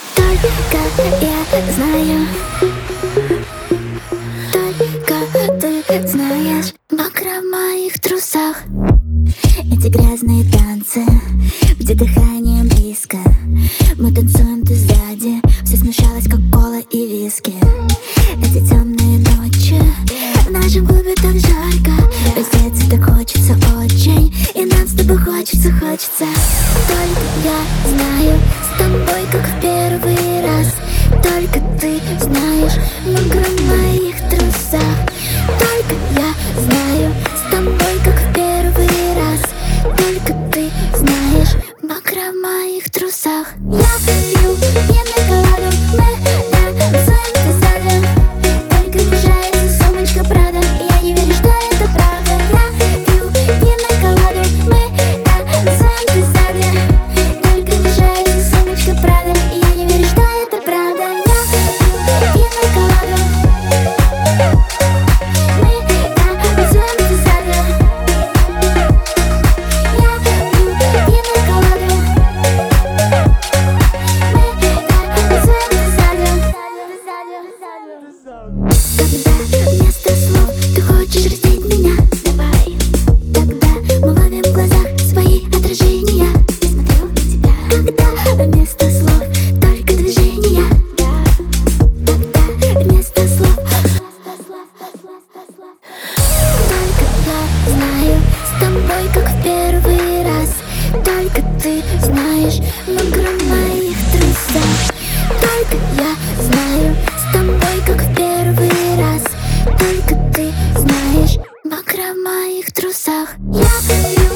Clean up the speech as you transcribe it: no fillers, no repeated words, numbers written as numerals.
Только я знаю, только ты знаешь. Мокро в моих трусах. Эти грязные танцы, где дыхание близко. Мы танцуем, ты сзади. Все смешалось, как кола и виски. Эти темные ночи, в нашем клубе так жарко. Раздеться так хочется очень, и нам с тобой хочется. Только я знаю, с тобой как в первый раз. Только ты знаешь, мокро в моих трусах. Только я знаю, с тобой как в первый раз. Только ты знаешь, мокро в моих трусах. Я пью пьяную коладу, мы танцуем, ты сзади. Только приближается сумочка Прада, и я не верю, что это правда. Я пью пьяную коладу, мы танцуем, ты сзади. Только приближается сумочка Прада, и я не верю, что это правда. Я пью пьяную коладу, мы танцуем, ты сзади. Я пью пьяную коладу, когда вместо слов ты хочешь раздеть меня, давай. Тогда мы ловим в глазах свои отражения. Я смотрю на тебя. Когда вместо слов только движения, тогда вместо слов. Только я знаю, с тобой как в первый раз. Только ты знаешь, мокро в моих трусах. Только я знаю, с тобой как в первый раз. Только ты знаешь, мокро в моих трусах. Я пью